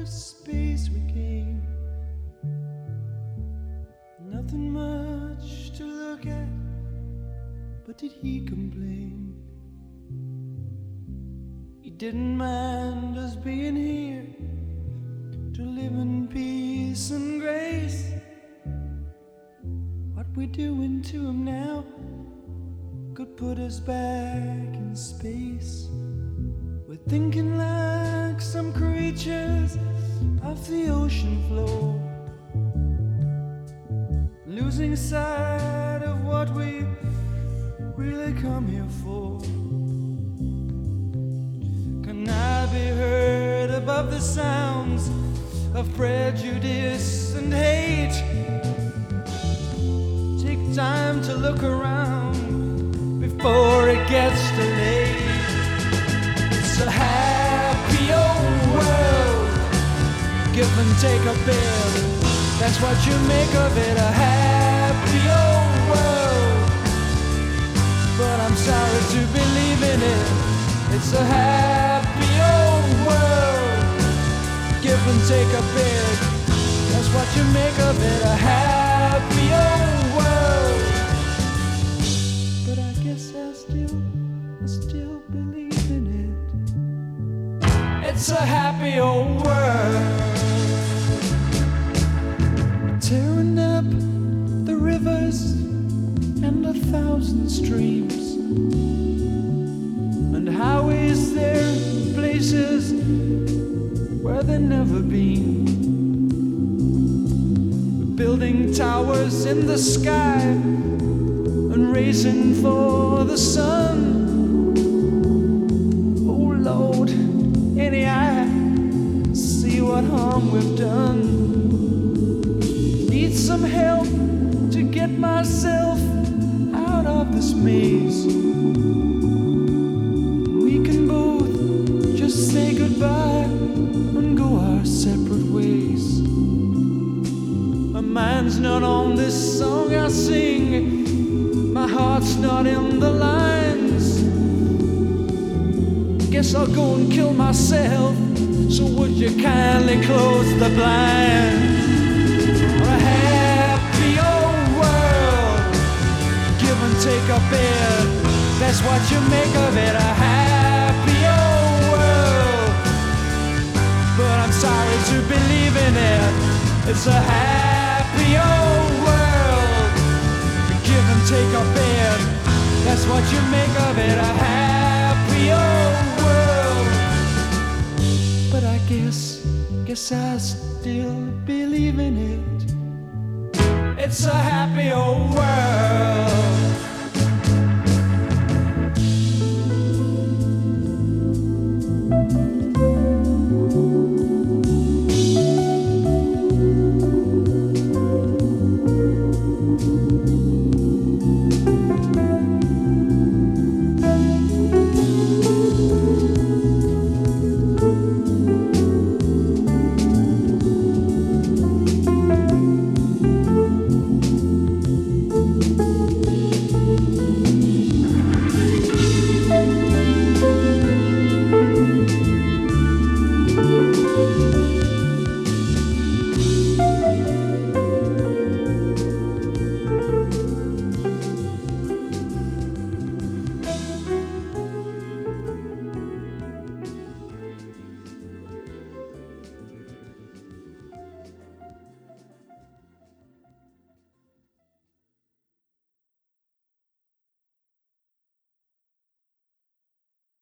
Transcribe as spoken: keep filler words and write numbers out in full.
outer space we came. Nothing much to look at, but did he complain? He didn't mind us being here to live in peace and grace. What we're doing to him now could put us back in space. We're thinking like some creatures off the ocean floor, losing sight of what we really come here for. Can I be heard above the sounds of prejudice and hate? Take time to look around before it gets too late. It's a happy old world, give and take a bit, that's what you make of it. A happy old world, but I'm sorry to believe in it. It's a happy old world, give and take a bit, that's what you make of it. A happy old world, but I guess I still, I still believe in it. It's a happy old world. Tearing up the rivers and a thousand streams, and how is there places where there never been? We're building towers in the sky and racing for the sun. Oh Lord, any eye see what harm we've done. Need some help to get myself out of this maze. We can both just say goodbye and go our separate ways. My mind's not on this song I sing, my heart's not in the lines. Guess I'll go and kill myself, so would you kindly close the blinds? Take a bit, that's what you make of it. A happy old world, but I'm sorry to believe in it. It's a happy old world, give and take a bit, that's what you make of it. A happy old world, but I guess, guess I still believe in it. It's a happy old world.